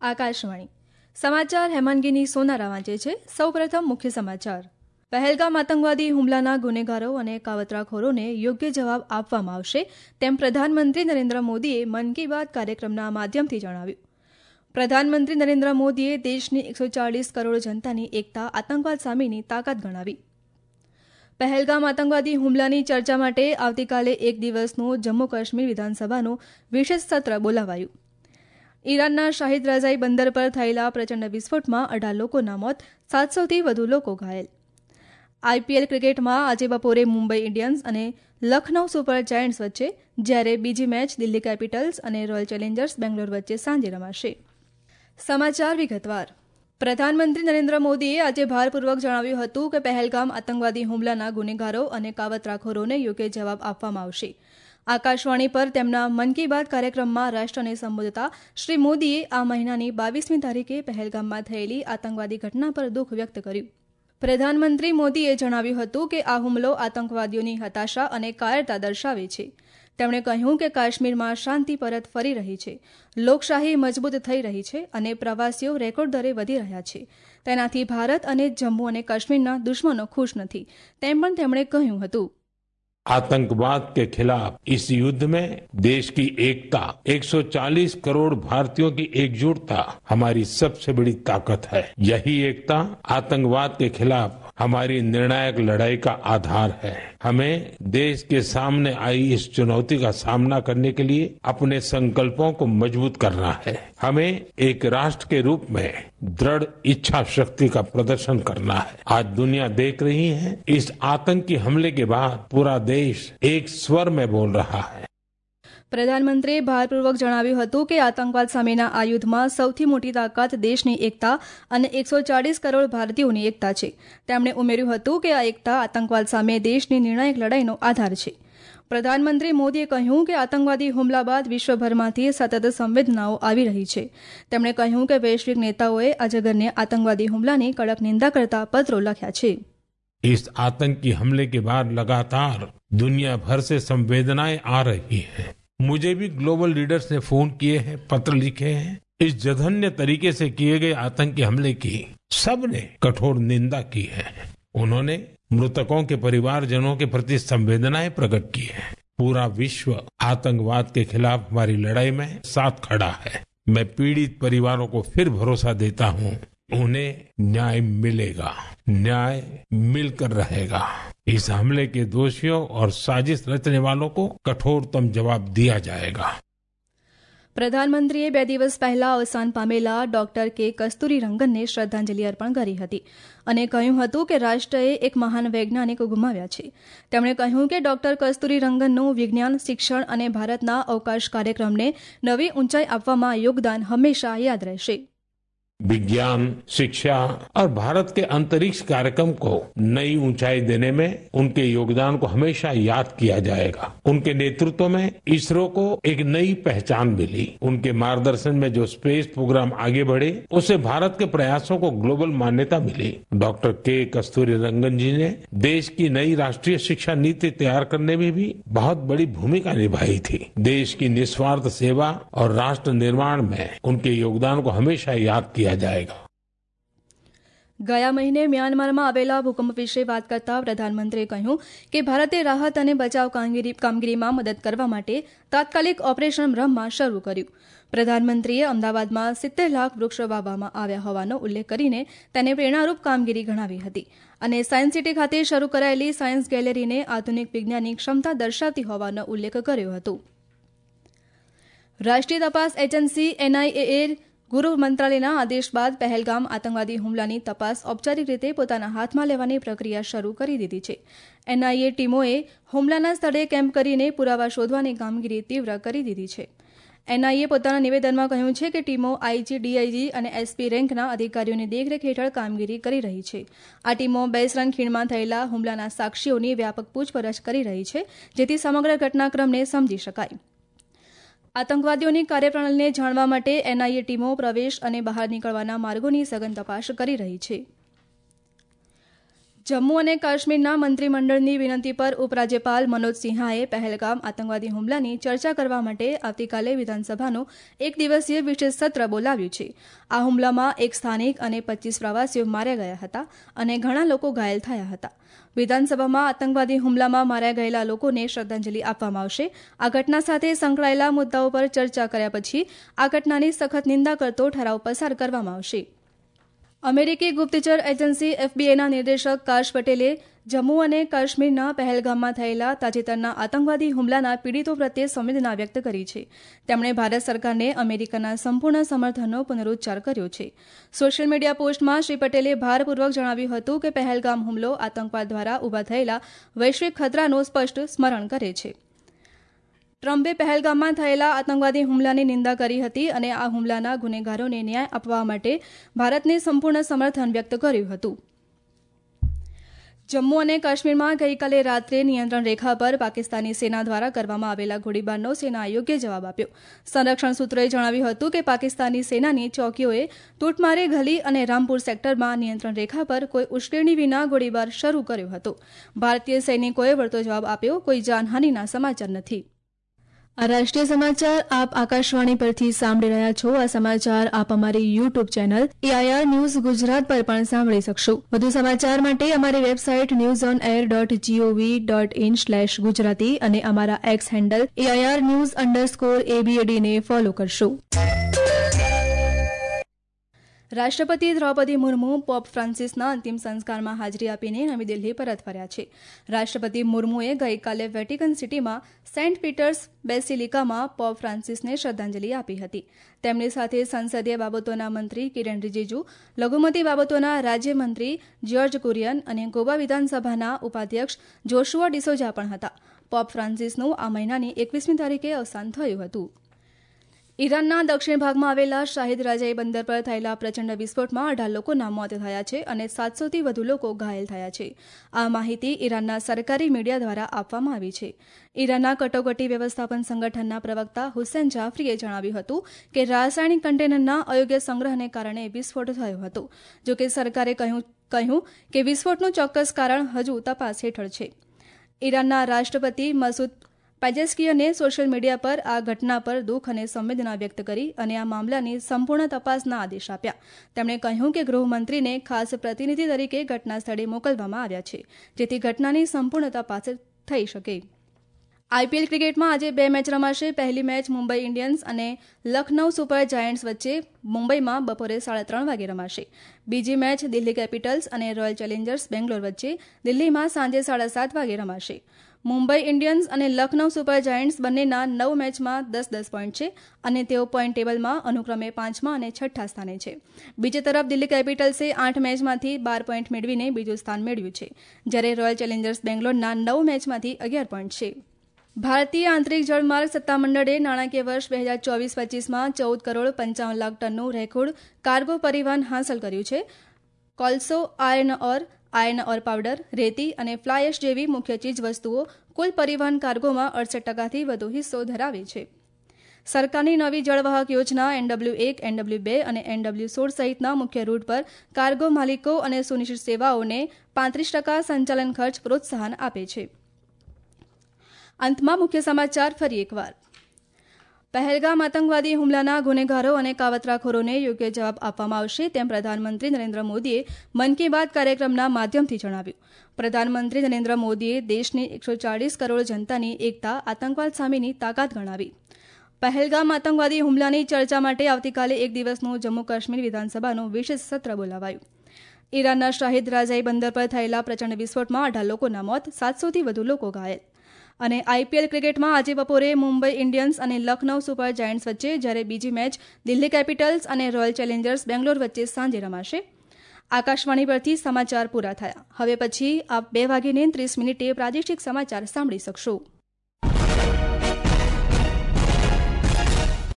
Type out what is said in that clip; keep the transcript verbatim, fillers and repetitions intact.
આકાશવાણી સમાચાર હેમાંગીની સોનારા વાંચે છે. સૌપ્રથમ મુખ્ય સમાચાર. પહેલગામ આતંકવાદી હુમલાના ગુનેગારો અને કાવતરાખોરોને યોગ્ય જવાબ આપવામાં આવશે તેમ પ્રધાનમંત્રી નરેન્દ્ર મોદીએ મન કી બાત કાર્યક્રમના માધ્યમથી જણાવ્યું. પ્રધાનમંત્રી નરેન્દ્ર મોદીએ દેશની એકસો ચાલીસ કરોડ જનતાની એકતા આતંકવાદ સામેની તાકાત ગણાવી. પહેલગામ આતંકવાદી હુમલાની ચર્ચા માટે આવતીકાલે એક દિવસનું જમ્મુ કાશ્મીર વિધાનસભાનું વિશેષ સત્ર બોલાવાયું. ઈરાનના શાહિદ રઝાઈ બંદર પર થયેલા પ્રચંડ વિસ્ફોટમાં અઢાર લોકોના મોત, સાતસોથી વધુ લોકો ઘાયલ. આઈપીએલ ક્રિકેટમાં આજે બપોરે મુંબઈ ઇન્ડિયન્સ અને લખનૌ સુપર જાયન્ટ્સ વચ્ચે, જ્યારે બીજી મેચ દિલ્હી કેપિટલ્સ અને રોયલ ચેલેન્જર્સ બેંગ્લોર વચ્ચે સાંજે રમાશે. સમાચાર વિગતવાર. પ્રધાનમંત્રી નરેન્દ્ર મોદીએ આજે ભારપૂર્વક જણાવ્યું હતું કે પહેલગામ આતંકવાદી હુમલાના ગુનેગારો અને કાવતરાખોરોને યોગ્ય જવાબ આપવામાં આવશે. આકાશવાણી પર તેમના મન કી બાત કાર્યક્રમમાં રાષ્ટ્રને સંબોધતા શ્રી મોદીએ આ મહિનાની બાવીસમી તારીખે પહેલગામમાં થયેલી આતંકવાદી ઘટના પર દુઃખ વ્યક્ત કર્યું. પ્રધાનમંત્રી મોદીએ જણાવ્યું હતું કે આ હુમલો આતંકવાદીઓની હતાશા અને કાયરતા દર્શાવે છે. તેમણે કહ્યું કે કાશ્મીરમાં શાંતિ પરત ફરી રહી છે, લોકશાહી મજબૂત થઈ રહી છે અને પ્રવાસીઓ રેકોર્ડ દરે વધી રહ્યા છે. તેનાથી ભારત અને જમ્મુ અને કાશ્મીરના દુશ્મનો ખુશ નથી, તેમ પણ તેમણે કહ્યું હતું. आतंकवाद के खिलाफ इस युद्ध में देश की एकता, एक सौ चालीस करोड़ भारतीयों की एकजुटता हमारी सबसे बड़ी ताकत है. यही एकता आतंकवाद के खिलाफ हमारी निर्णायक लड़ाई का आधार है. हमें देश के सामने आई इस चुनौती का सामना करने के लिए अपने संकल्पों को मजबूत करना है. हमें एक राष्ट्र के रूप में दृढ़ इच्छा शक्ति का प्रदर्शन करना है. आज दुनिया देख रही है, इस आतंकी हमले के बाद पूरा देश एक स्वर में बोल रहा है. પ્રધાનમંત્રીએ ભારપૂર્વક જણાવ્યું હતું કે આતંકવાદ સામેના આ યુદ્ધમાં સૌથી મોટી તાકાત દેશની એકતા અને એકસો ચાલીસ કરોડ ભારતીયોની એકતા છે. તેમણે ઉમેર્યું હતું કે આ એકતા આતંકવાદ સામે દેશની નિર્ણાયક લડાઈનો આધાર છે. પ્રધાનમંત્રી મોદીએ કહ્યું કે આતંકવાદી હુમલા બાદ વિશ્વભરમાંથી સતત સંવેદનાઓ આવી રહી છે. તેમણે કહ્યું કે વૈશ્વિક નેતાઓએ અજગરને આતંકવાદી હુમલાની કડક નિંદા કરતા પત્રો લખ્યા છે. इस आतंकी हमले के बाद लगातार दुनिया भर से संवेदनाएं आ रही हैं. मुझे भी ग्लोबल लीडर्स ने फोन किए हैं, पत्र लिखे हैं. इस जघन्य तरीके से किए गए आतंकी हमले की सबने कठोर निंदा की है. उन्होंने मृतकों के परिवारजनों के प्रति संवेदनाएं प्रकट की है. पूरा विश्व आतंकवाद के खिलाफ हमारी लड़ाई में साथ खड़ा है. मैं पीड़ित परिवारों को फिर भरोसा देता हूं, उन्हें न्याय मिलेगा, न्याय मिलकर रहेगा. इस हमले के दोषियों और साजिश रचने वालों को कठोरतम जवाब दिया जाएगा. પ્રધાનમંત્રીએ બે દિવસ પહેલા અવસાન પામેલા ડોક્ટર કે કસ્તુરી રંગનને શ્રદ્ધાંજલિ અર્પણ કરી હતી અને કહ્યું હતું કે રાષ્ટ્રએ એક મહાન વૈજ્ઞાનિક ગુમાવ્યા છે. તેમણે કહ્યું કે ડોક્ટર કસ્તુરી રંગનનું વિજ્ઞાન, શિક્ષણ અને ભારતના અવકાશ કાર્યક્રમને નવી ઊંચાઈ આપવામાં યોગદાન હંમેશા યાદ રહેશે. विज्ञान, शिक्षा और भारत के अंतरिक्ष कार्यक्रम को नई ऊंचाई देने में उनके योगदान को हमेशा याद किया जाएगा. उनके नेतृत्व में इसरो को एक नई पहचान मिली. उनके मार्गदर्शन में जो स्पेस प्रोग्राम आगे बढ़े, उससे भारत के प्रयासों को ग्लोबल मान्यता मिली. डॉक्टर के कस्तूरी रंगन जी ने देश की नई राष्ट्रीय शिक्षा नीति तैयार करने में भी बहुत बड़ी भूमिका निभाई थी. देश की निस्वार्थ सेवा और राष्ट्र निर्माण में उनके योगदान को हमेशा याद किया जाएगा. ગયા મહિને મ્યાનમારમાં આવેલા ભૂકંપ વિશે વાત કરતા પ્રધાનમંત્રીએ કહ્યું કે ભારતે રાહત અને બચાવ કામગીરી કામગીરીમાં મદદ કરવા માટે તાત્કાલિક ઓપરેશન બ્રહ્મા શરૂ કર્યું. પ્રધાનમંત્રીએ અમદાવાદમાં સિત્તેર લાખ વૃક્ષો વાવવામાં આવ્યા હોવાનો ઉલ્લેખ કરીને તેને પ્રેરણારૂપ કામગીરી ગણાવી હતી અને સાયન્સ સિટી ખાતે શરૂ કરાયેલી સાયન્સ ગેલેરીને આધુનિક વિજ્ઞાનની ક્ષમતા દર્શાવતી હોવાનો ઉલ્લેખ કર્યો હતો. રાષ્ટ્રીય તપાસ એજન્સી એનઆઈએ ગૃહ મંત્રાલયના આદેશ બાદ પહેલગામ આતંકવાદી હુમલાની તપાસ ઔપચારિક રીતે પોતાના હાથમાં લેવાની પ્રક્રિયા શરૂ કરી દીધી છે. એનઆઈએ ટીમોએ હુમલાના સ્થળે કેમ્પ કરીને પુરાવા શોધવાની કામગીરી તીવ્ર કરી દીધી છે. એનઆઈએ પોતાના નિવેદનમાં કહ્યું છે કે ટીમો આઈજી, ડીઆઈજી અને એસપી રેન્કના અધિકારીઓની દેખરેખ હેઠળ કામગીરી કરી રહી છે. આ ટીમો બેસરન ખીણમાં થયેલા હુમલાના સાક્ષીઓની વ્યાપક પૂછપરછ કરી રહી છે, જેથી સમગ્ર ઘટનાક્રમને સમજી શકાય. આતંકવાદીઓની કાર્યપ્રણાલીને જાણવા માટે એનઆઈએ ટીમો પ્રવેશ અને બહાર નીકળવાના માર્ગોની સઘન તપાસ કરી રહી છે. જમ્મુ અને કાશ્મીરના મંત્રીમંડળની વિનંતી પર ઉપરાજ્યપાલ મનોજ સિન્હાએ પહેલગામ આતંકવાદી હુમલાની ચર્ચા કરવા માટે આવતીકાલે વિધાનસભાનું એક દિવસીય વિશેષ સત્ર બોલાવ્યું છે. આ હુમલામાં એક સ્થાનિક અને પચીસ પ્રવાસીઓ માર્યા ગયા હતા અને ઘણા લોકો ઘાયલ થયા હતા. વિધાનસભામાં આતંકવાદી હુમલામાં માર્યા ગયેલા લોકોને શ્રદ્ધાંજલિ આપવામાં આવશે. આ ઘટના સાથે સંકળાયેલા મુદ્દાઓ પર ચર્ચા કર્યા પછી આ ઘટનાની સખત નિંદા કરતો ઠરાવ પસાર કરવામાં આવશે. અમેરિકી ગુપ્તચર એજન્સી એફબીઆઈના નિર્દેશક કાશ પટેલે જમ્મુ અને કાશ્મીરના પહેલગામમાં થયેલા તાજેતરના આતંકવાદી હુમલાના પીડિતો પ્રત્યે સંવેદના વ્યક્ત કરી છે. તેમણે ભારત સરકારને અમેરિકાના સંપૂર્ણ સમર્થનનો પુનરુચ્ચાર કર્યો છે. સોશિયલ મીડિયા પોસ્ટમાં શ્રી પટેલે ભારપૂર્વક જણાવ્યું હતું કે પહેલગામ હુમલો આતંકવાદ દ્વારા ઊભા થયેલા વૈશ્વિક ખતરાનું સ્પષ્ટ સ્મરણ કરે છે. ટ્રમ્પે પહેલગામમાં થયેલા આતંકવાદી હુમલાની નિંદા કરી હતી અને આ હુમલાના ગુનેગારોને ન્યાય આપવા માટે ભારતને સંપૂર્ણ સમર્થન વ્યક્ત કર્યું હતું. જમ્મુ અને કાશ્મીરમાં ગઈકાલે રાત્રે નિયંત્રણ રેખા પર પાકિસ્તાની સેના દ્વારા કરવામાં આવેલા ગોળીબારનો સેનાએ યોગ્ય જવાબ આપ્યો. સંરક્ષણ સૂત્રોએ જણાવ્યું હતું કે પાકિસ્તાની સેનાની ચોકીઓએ તૂટમારે ગલી અને રામપુર સેક્ટરમાં નિયંત્રણ રેખા પર કોઈ ઉશ્કેરણી વિના ગોળીબાર શરૂ કર્યો હતો. ભારતીય સૈનિકોએ વળતો જવાબ આપ્યો. કોઈ જાનહાનિના સમાચાર નથી. આ રાષ્ટ્રીય સમાચાર આપ આકાશવાણી પરથી સાંભળી રહ્યા છો. આ સમાચાર આપ અમારી YouTube channel AIR news Gujarat પર પણ સાંભળી શકશો. વધુ સમાચાર માટે અમારી website news on air dot gov dot in slash Gujarati અને અમારા X handle AIR news underscore એબીએડીને ફોલો કરશો. રાષ્ટ્રપતિ દ્રૌપદી મુર્મુ પોપ ફ્રાન્સિસના અંતિમ સંસ્કારમાં હાજરી આપીને નવી દિલ્હી પરત ફર્યા છે. રાષ્ટ્રપતિ મુર્મુએ ગઈકાલે વેટિકન સિટીમાં સેન્ટ પીટર્સ બેસિલિકામાં પોપ ફ્રાન્સિસને શ્રદ્ધાંજલિ આપી હતી. તેમની સાથે સંસદીય બાબતોના મંત્રી કિરણ રિજિજુ, લઘુમતી બાબતોના રાજ્યમંત્રી જ્યોર્જ કુરિયન અને ગોવા વિધાનસભાના ઉપાધ્યક્ષ જોશુઆ ડિસોજા પણ હતા. પોપ ફ્રાન્સિસનું આ મહિનાની એકવીસમી તારીખે અવસાન થયું હતું. ઈરાનના દક્ષિણ ભાગમાં આવેલા શાહિદ રાજાઈ બંદર પર થયેલા પ્રચંડ વિસ્ફોટમાં અઢાર લોકોના મોત થયા છે અને સાતસોથી વધુ લોકો ઘાયલ થયા છે. આ માહિતી ઈરાનના સરકારી મીડિયા દ્વારા આપવામાં આવી છે. ઈરાનના કટોકટી વ્યવસ્થાપન સંગઠનના પ્રવક્તા હુસેન જાફરીએ જણાવ્યું હતું કે રાસાયણિક કન્ટેનરના અયોગ્ય સંગ્રહને કારણે વિસ્ફોટ થયો હતો. જોકે સરકારે કહ્યું કહ્યું કે વિસ્ફોટનું ચોક્કસ કારણ હજુ તપાસ હેઠળ છે. ઈરાનના રાષ્ટ્રપતિ મસૂદ પેજેસ્કિયને સોશિયલ મીડિયા પર આ ઘટના પર દુઃખ અને સંવેદના વ્યક્ત કરી અને આ મામલાની સંપૂર્ણ તપાસના આદેશ આપ્યા. તેમણે કહ્યું કે ગૃહમંત્રીને ખાસ પ્રતિનિધિ તરીકે ઘટના સ્થળે મોકલવામાં આવ્યા છે, જેથી ઘટનાની સંપૂર્ણ તપાસ થઈ શકે. આઈપીએલ ક્રિકેટમાં આજે બે મેચ રમાશે. પહેલી મેચ મુંબઈ ઇન્ડિયન્સ અને લખનૌ સુપર જાયન્ટ્સ વચ્ચે મુંબઈમાં બપોરે સાડા ત્રણ વાગે રમાશે. બીજી મેચ દિલ્હી કેપિટલ્સ અને રોયલ ચેલેન્જર્સ બેંગ્લોર વચ્ચે દિલ્હીમાં સાંજે સાડા સાત વાગે રમાશે. મુંબઈ ઇન્ડિયન્સ અને લખનૌ સુપર જાયન્ટ્સ બંનેના નવ મેચમાં દસ દસ પોઈન્ટ છે અને તેઓ પોઈન્ટ ટેબલમાં અનુક્રમે પાંચમા અને છઠ્ઠા સ્થાને છે. બીજી તરફ દિલ્હી કેપિટલ્સે આઠ મેચમાંથી બાર પોઈન્ટ મેળવીને બીજું સ્થાન મેળવ્યું છે, જ્યારે રોયલ ચેલેન્જર્સ બેંગ્લોરના નવ મેચમાંથી અગિયાર પોઈન્ટ છે. ભારતીય આંતરિક જળમાર્ગ સત્તામંડળે નાણાકીય વર્ષ બે હજાર ચોવીસ પચીસમાં ચૌદ કરોડ પંચાવન લાખ ટનનું રેકોર્ડ કાર્ગો પરિવહન હાંસલ કર્યું છે. કોલસો, iron ore iron ore powder, રેતી અને ફ્લાય એશ જેવી મુખ્ય ચીજ વસ્તુઓ કુલ પરિવહન કાર્ગોમાં અડસઠ ટકાથી વધુ હિસ્સો ધરાવે છે. સરકારની નવી જળવાહક યોજના એનડબલ્યુ એક, એનડબલ્યુ બે અને એનડબલ્યુ સોળ સહિતના મુખ્ય રૂટ પર કાર્ગો માલિકો અને સુનિશ્ચિત સેવાઓને પાંત્રીસ ટકા સંચાલન ખર્ચ પ્રોત્સાહન આપે છે. અંતમાં મુખ્ય સમાચાર ફરી એકવાર. પહેલગામ આતંકવાદી હુમલાના ગુનેગારો અને કાવતરાખોરોને યોગ્ય જવાબ આપવામાં આવશે તેમ પ્રધાનમંત્રી નરેન્દ્ર મોદીએ મન કી બાત કાર્યક્રમના માધ્યમથી જણાવ્યું. પ્રધાનમંત્રી નરેન્દ્ર મોદીએ દેશની એકસો ચાળીસ કરોડ જનતાની એકતા આતંકવાદ સામેની તાકાત ગણાવી. પહેલગામ આતંકવાદી હુમલાની ચર્ચા માટે આવતીકાલે એક દિવસનું જમ્મુ કાશ્મીર વિધાનસભાનું વિશેષ સત્ર બોલાવાયું. ઈરાનના શાહિદ રાજાઈ બંદર પર થયેલા પ્રચંડ વિસ્ફોટમાં અઢાર લોકોના મોત, સાતસોથી વધુ લોકો ઘાયલ. અને આઈપીએલ ક્રિકેટમાં આજે બપોરે મુંબઈ ઇન્ડિયન્સ અને લખનૌ સુપર જાયન્ટ્સ વચ્ચે, જ્યારે બીજી મેચ દિલ્હી કેપિટલ્સ અને રોયલ ચેલેન્જર્સ બેંગ્લોર વચ્ચે સાંજે રમાશે. આકાશવાણી પરથી સમાચાર પૂરા થયા. હવે પછી આપ બે વાગીને ત્રીસ મિનિટે પ્રાદેશિક સમાચાર સાંભળી શકશો.